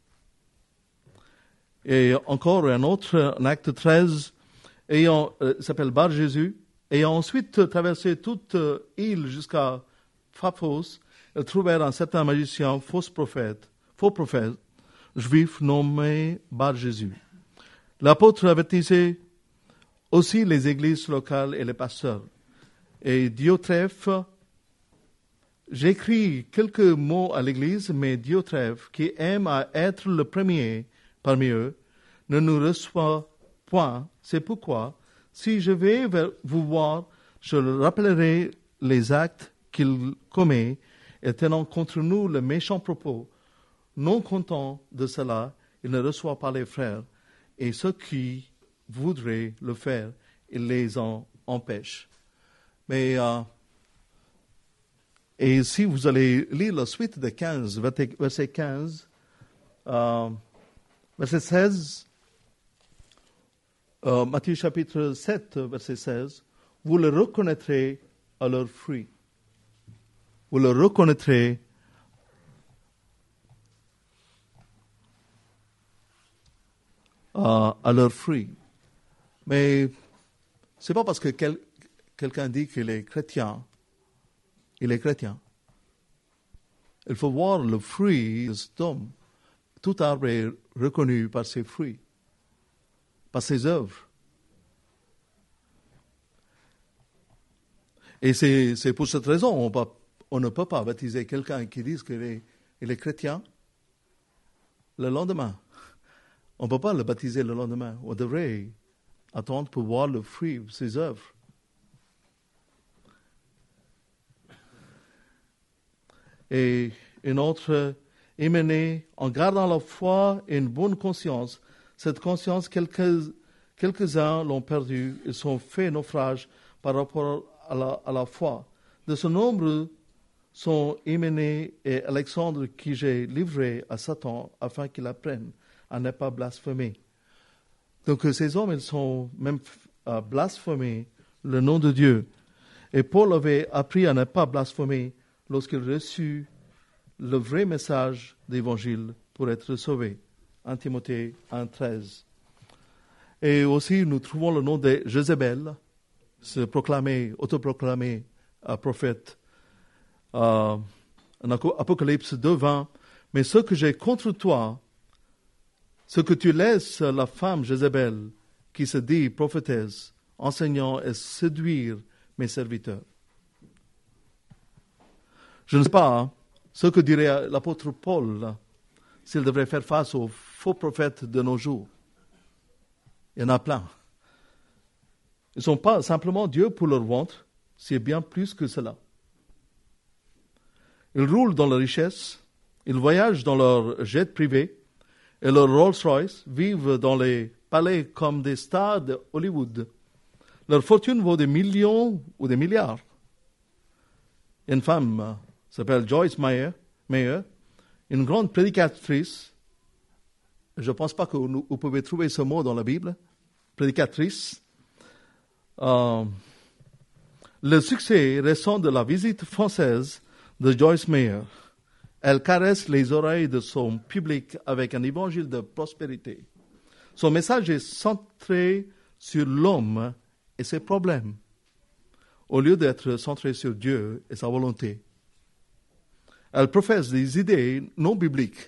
Et encore un autre, en acte treize, ayant, euh, s'appelle Bar Jésus, ayant ensuite traversé toute euh, île jusqu'à Paphos, ils trouvèrent un certain magicien, faux prophète, faux prophète, juif nommé Bar Jésus. L'apôtre avertissait aussi les églises locales et les pasteurs. Et Diotrephe, j'écris quelques mots à l'église, mais Diotrephe, qui aime à être le premier parmi eux, ne nous reçoit point. C'est pourquoi, si je vais vous voir, je rappellerai les actes qu'il commet et tenant contre nous le méchant propos. Non content de cela, il ne reçoit pas les frères, et ceux qui voudraient le faire, il les en empêche. Mais, euh, et si vous allez lire la suite de quinze, verset quinze, euh, verset seize, euh, Matthieu chapitre sept, verset seize, vous le reconnaîtrez à leurs fruits. Vous le reconnaîtrez euh, à leurs fruits. Mais ce n'est pas parce que quel, quelqu'un dit qu'il est chrétien, il est chrétien. Il faut voir le fruit de cet homme. Tout arbre est reconnu par ses fruits, par ses œuvres. Et c'est, c'est pour cette raison on, va, on ne peut pas baptiser quelqu'un qui dit qu'il est, il est chrétien le lendemain. On ne peut pas le baptiser le lendemain. On devrait attendre pour voir le fruit de ses œuvres. Et une autre est menée en gardant la foi et une bonne conscience. Cette conscience, quelques, quelques-uns l'ont perdue. Ils sont fait naufrage par rapport à la, à la foi. De ce nombre sont Hyménée et Alexandre qui j'ai livré à Satan afin qu'il apprenne à ne pas blasphémer. Donc ces hommes, ils sont même euh, blasphémés le nom de Dieu. Et Paul avait appris à ne pas blasphémer lorsqu'il reçut le vrai message d'évangile pour être sauvé. un Timothée un treize. Et aussi, nous trouvons le nom de Jézabel, se proclamer, autoproclamé euh, prophète. Euh, en Apocalypse deux vingt. Mais ce que j'ai contre toi, ce que tu laisses la femme Jézabel, qui se dit prophétesse, enseignant et séduire mes serviteurs. Je ne sais pas ce que dirait l'apôtre Paul s'il devrait faire face aux faux prophètes de nos jours. Il y en a plein. Ils ne sont pas simplement Dieu pour leur ventre, c'est bien plus que cela. Ils roulent dans la richesse, ils voyagent dans leur jet privé et leur Rolls-Royce, vivent dans les palais comme des stars de Hollywood. Leur fortune vaut des millions ou des milliards. Une femme euh, s'appelle Joyce Meyer, Meyer, une grande prédicatrice. Je ne pense pas que vous, vous pouvez trouver ce mot dans la Bible. Prédicatrice. Euh, le succès récent de la visite française de Joyce Meyer. Elle caresse les oreilles de son public avec un évangile de prospérité. Son message est centré sur l'homme et ses problèmes, au lieu d'être centré sur Dieu et sa volonté. Elle professe des idées non bibliques.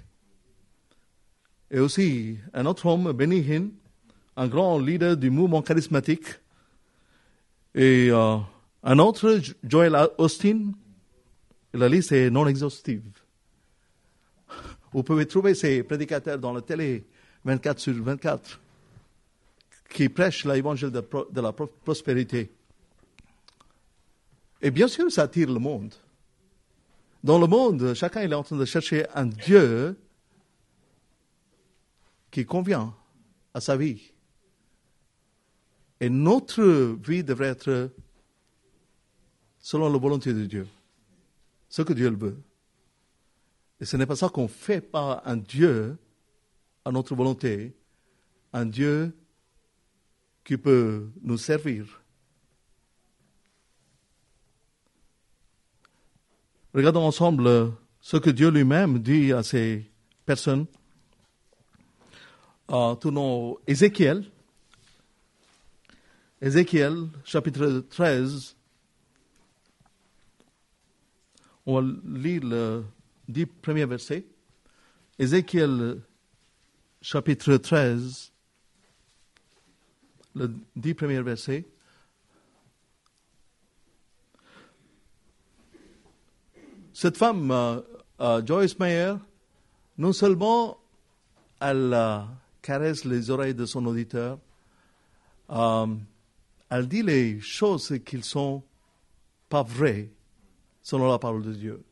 Et aussi, un autre homme, Benny Hinn, un grand leader du mouvement charismatique Et euh, un autre, Joel Austin, la liste est non exhaustive. Vous pouvez trouver ces prédicateurs dans la télé vingt-quatre sur vingt-quatre qui prêchent l'évangile de, pro, de la pro, prospérité. Et bien sûr, ça attire le monde. Dans le monde, chacun est en train de chercher un Dieu qui convient à sa vie. Et notre vie devrait être selon la volonté de Dieu, ce que Dieu veut. Et ce n'est pas ça qu'on fait par un Dieu à notre volonté, un Dieu qui peut nous servir. Regardons ensemble ce que Dieu lui-même dit à ces personnes. Euh, tournons Ézéchiel. Ézéchiel, chapitre treize. On va lire le dix premiers versets. Ézéchiel, chapitre treize, le dix premiers versets. Cette femme, euh, euh, Joyce Meyer, non seulement elle euh, caresse les oreilles de son auditeur, euh, elle dit les choses qui ne sont pas vraies selon la parole de Dieu.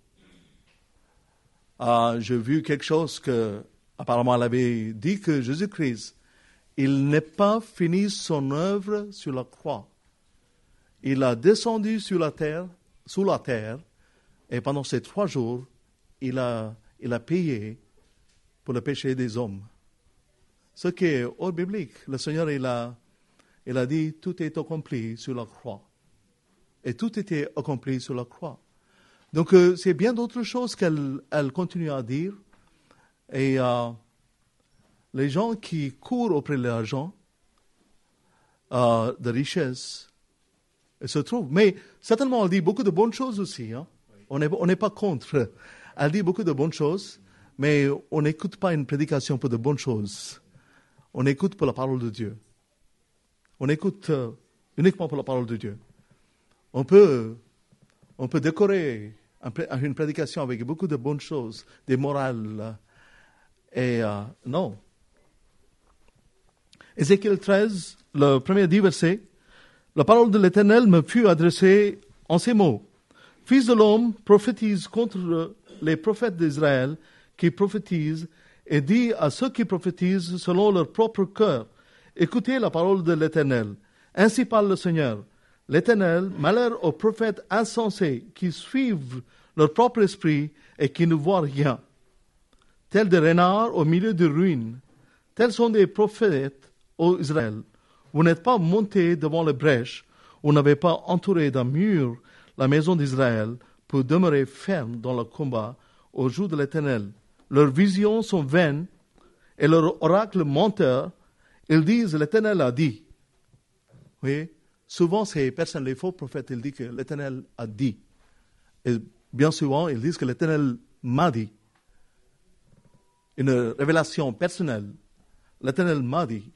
Euh, j'ai vu quelque chose que, apparemment, elle avait dit que Jésus-Christ, il n'est pas fini son œuvre sur la croix. Il a descendu sur la terre, sous la terre, et pendant ces trois jours, il a, il a payé pour le péché des hommes. Ce qui est hors biblique. Le Seigneur, il a, il a dit, tout est accompli sur la croix. Et tout était accompli sur la croix. Donc, euh, c'est bien d'autres choses qu'elle elle continue à dire. Et euh, les gens qui courent auprès de l'argent, euh, de richesse, se trouvent. Mais certainement, elle dit beaucoup de bonnes choses aussi. Hein? On n'est on n'est pas contre. Elle dit beaucoup de bonnes choses, mais on n'écoute pas une prédication pour de bonnes choses. On écoute pour la parole de Dieu. On écoute euh, uniquement pour la parole de Dieu. On peut, on peut décorer une prédication avec beaucoup de bonnes choses, des morales. Et euh, non. Ézéchiel treize, le premier dix versets. La parole de l'Éternel me fut adressée en ces mots. Fils de l'homme, prophétise contre les prophètes d'Israël qui prophétisent et dit à ceux qui prophétisent selon leur propre cœur, écoutez la parole de l'Éternel. Ainsi parle le Seigneur. L'Éternel, malheur aux prophètes insensés qui suivent leur propre esprit et qui ne voient rien. Tels des renards au milieu de ruines, tels sont des prophètes ô Israël. Vous n'êtes pas montés devant les brèches, vous n'avez pas entouré d'un mur la maison d'Israël pour demeurer ferme dans le combat au jour de l'Éternel. Leurs visions sont vaines et leurs oracles menteurs. Ils disent l'Éternel a dit. Vous voyez, souvent ces personnes, les faux prophètes, ils disent que l'Éternel a dit. Et bien souvent, ils disent que l'Éternel m'a dit. Une révélation personnelle. L'Éternel m'a dit.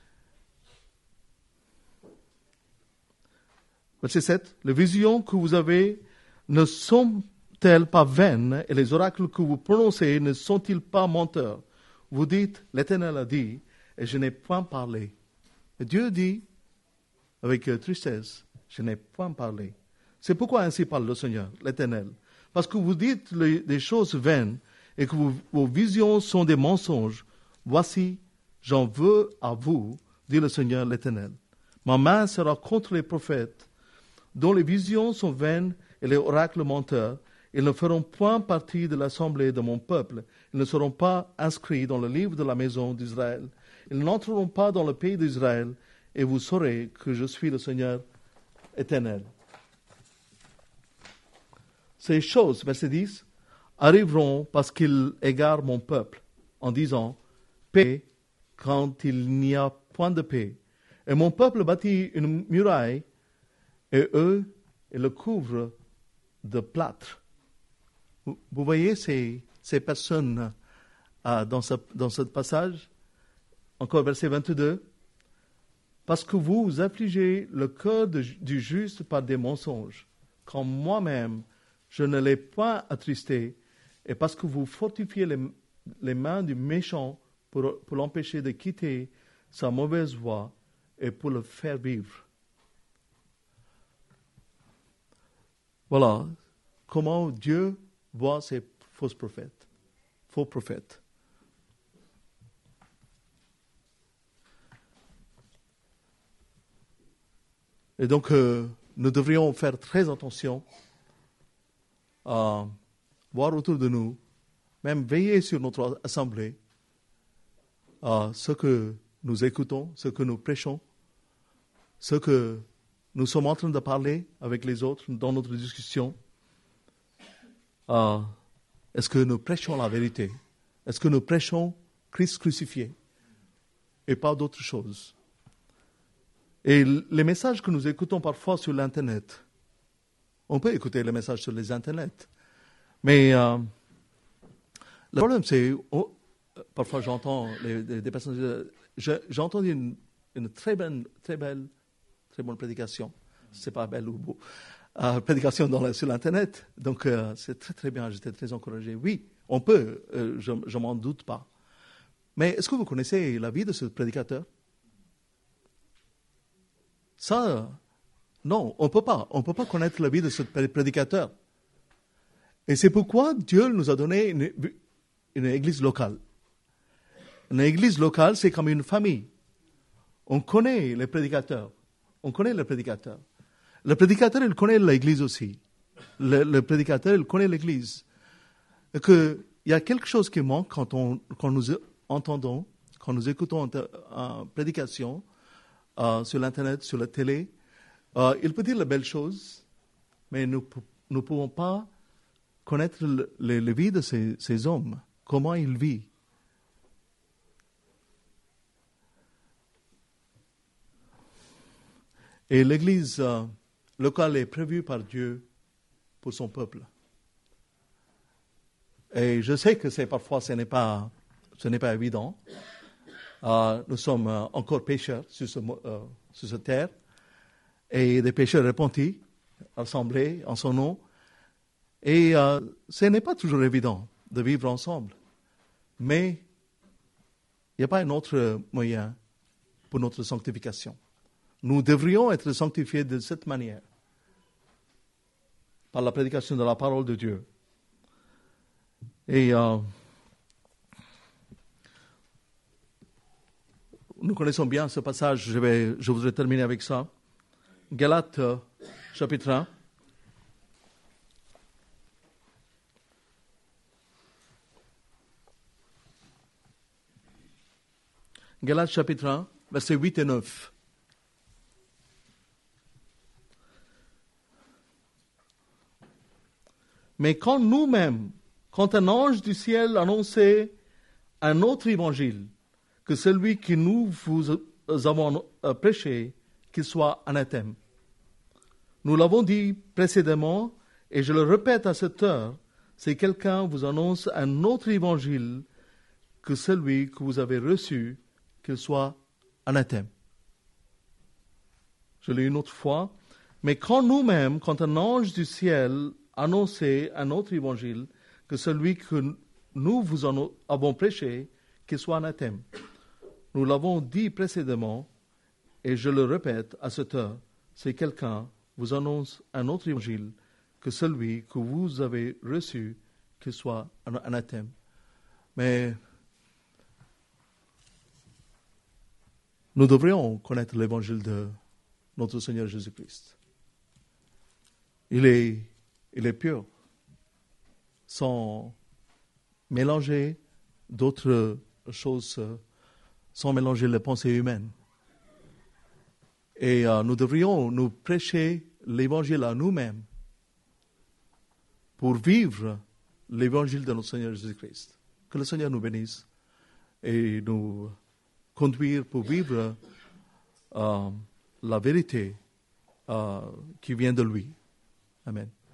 Verset sept. Les visions que vous avez ne sont-elles pas vaines et les oracles que vous prononcez ne sont-ils pas menteurs? Vous dites, l'Éternel a dit, et je n'ai point parlé. Et Dieu dit, avec tristesse, je n'ai point parlé. C'est pourquoi ainsi parle le Seigneur, l'Éternel. Parce que vous dites les, des choses vaines et que vous, vos visions sont des mensonges. Voici, j'en veux à vous, dit le Seigneur, l'Éternel. Ma main sera contre les prophètes dont les visions sont vaines et les oracles menteurs. Ils ne feront point partie de l'assemblée de mon peuple. Ils ne seront pas inscrits dans le livre de la maison d'Israël. Ils n'entreront pas dans le pays d'Israël, et vous saurez que je suis le Seigneur éternel. Ces choses, verset dix, arriveront parce qu'ils égarent mon peuple, en disant, paix, quand il n'y a point de paix. Et mon peuple bâtit une muraille, et eux, ils le couvrent de plâtre. Vous, vous voyez ces, ces personnes euh, dans, ce, dans ce passage? Encore verset vingt-deux. parce que vous affligez le cœur de, du juste par des mensonges, quand moi-même je ne l'ai pas attristé, et parce que vous fortifiez les, les mains du méchant pour, pour l'empêcher de quitter sa mauvaise voie et pour le faire vivre. Voilà comment Dieu voit ces faux prophètes, faux prophètes. Et donc, euh, nous devrions faire très attention à voir autour de nous, même veiller sur notre assemblée, à ce que nous écoutons, ce que nous prêchons, ce que nous sommes en train de parler avec les autres dans notre discussion. Euh, est-ce que nous prêchons la vérité? Est-ce que nous prêchons Christ crucifié et pas d'autres choses? Et les messages que nous écoutons parfois sur l'Internet, on peut écouter les messages sur les Internet, mais euh, le problème c'est, oh, parfois j'entends les, des, des personnes dire, je, j'ai entendu une, une très belle, très belle, très bonne prédication, c'est pas belle ou beau, euh, prédication dans la, sur l'Internet, donc euh, c'est très très bien, j'étais très encouragé. Oui, on peut, euh, je ne m'en doute pas. Mais est-ce que vous connaissez la vie de ce prédicateur? Ça, non, on ne peut pas. On ne peut pas connaître la vie de ce prédicateur. Et c'est pourquoi Dieu nous a donné une, une église locale. Une église locale, c'est comme une famille. On connaît les prédicateurs. On connaît le prédicateur. Le prédicateur, il connaît l'église aussi. Le, le prédicateur, il connaît l'église. Et que il y a quelque chose qui manque quand, on, quand nous entendons, quand nous écoutons une prédication, Euh, sur l'Internet, sur la télé. Euh, il peut dire les belles choses, mais nous ne pouvons pas connaître le, le, le vie de ces, ces hommes, comment ils vivent. Et l'Église euh, locale est prévue par Dieu pour son peuple. Et je sais que c'est, parfois ce n'est pas, ce n'est pas évident. Uh, nous sommes uh, encore pécheurs sur, ce, uh, sur cette terre et des pécheurs repentis, assemblés en son nom. Et uh, ce n'est pas toujours évident de vivre ensemble. Mais il n'y a pas un autre moyen pour notre sanctification. Nous devrions être sanctifiés de cette manière, par la prédication de la parole de Dieu. Et uh, nous connaissons bien ce passage, je, vais, je voudrais terminer avec ça. Galates, euh, chapitre un. Galates, chapitre un, versets huit et neuf. Mais quand nous-mêmes, quand un ange du ciel annonçait un autre évangile, que celui que nous vous avons prêché, qu'il soit anathème. Nous l'avons dit précédemment, et je le répète à cette heure, si quelqu'un vous annonce un autre évangile que celui que vous avez reçu, qu'il soit anathème. Je l'ai une autre fois. Mais quand nous-mêmes, quand un ange du ciel annonçait un autre évangile que celui que nous vous avons prêché, qu'il soit anathème. Nous l'avons dit précédemment, et je le répète à cette heure, si quelqu'un vous annonce un autre évangile que celui que vous avez reçu, qu'il soit un anathème. Mais nous devrions connaître l'évangile de notre Seigneur Jésus-Christ. Il est, il est pur, sans mélanger d'autres choses, sans mélanger les pensées humaines. Et euh, nous devrions nous prêcher l'évangile à nous-mêmes pour vivre l'évangile de notre Seigneur Jésus-Christ. Que le Seigneur nous bénisse et nous conduire pour vivre euh, la vérité euh, qui vient de lui. Amen.